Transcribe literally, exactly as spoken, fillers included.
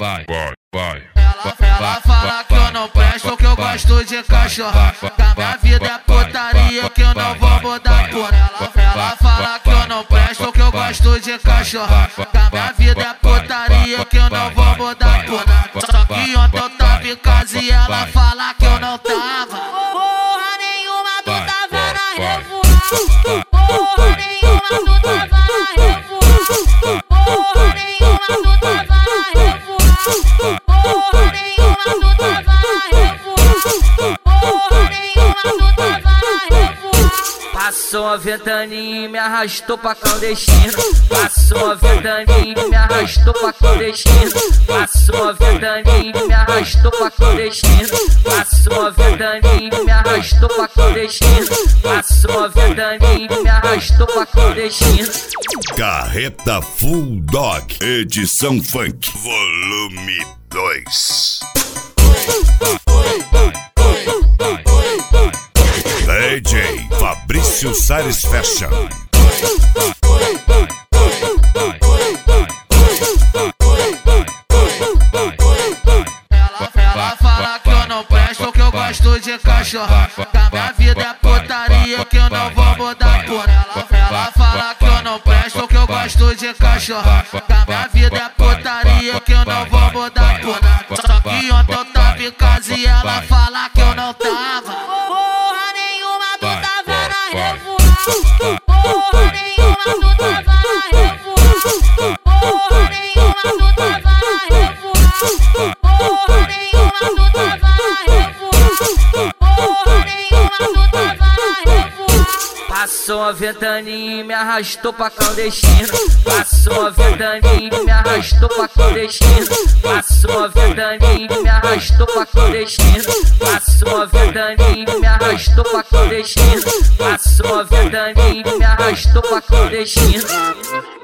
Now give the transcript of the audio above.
vai, vai, vai. Ela, ela fala que eu não presto, que eu gosto de cachorra. Que a minha vida é putaria, que eu não vou mudar por ela. Ela fala que eu não presto, que eu gosto de cachorra. Que a minha vida é putaria, que eu não vou mudar por nada. Só que ontem eu tava em casa e ela fala que eu não tava. Porra nenhuma, tu tava na revoada. Porra nenhuma, tu tava na revoada. Porra nenhuma, tu tava na revoada. Porra nenhuma, tu tava na revoada. Porra nenhuma, tu tava na revoada. Passou a ventaninha e me arrastou pra clandestino. Passou a ventaninha e me arrastou pra clandestino. Passou a ventaninha e me arrastou pra clandestino. Passou a ventaninha e me arrastou pra clandestino. Passou a ventaninha e me arrastou pra clandestino. Carreta Full Dog, edição funk, volume dois. D J Fabrício Salles Fashion. Ela, ela fala que eu não presto, que eu gosto de cachorra. Que a minha vida é putaria, que eu não vou mudar por ela. Ela fala que eu não presto, que eu gosto de cachorra. Que a minha vida é putaria, que eu não vou mudar por nada. Só que ontem eu tava em casa e ela fala que eu não tava. Porra nenhuma, tu tava na revoada. Porra nenhuma, tu tava na revoada. Porra nenhuma, tu tava na revoada. Porra nenhuma, tu tava na revoada. Porra nenhuma, tu tava na revoada. Passou a ventaninha e me arrastou pra clandestino. Passou a ventaninha e me arrastou pra clandestino. Passou a ventaninha e me arrastou pra clandestino. Passou a ventaninha e me arrastou pra clandestino. Passou a ventaninha e me arrastou pra clandestino.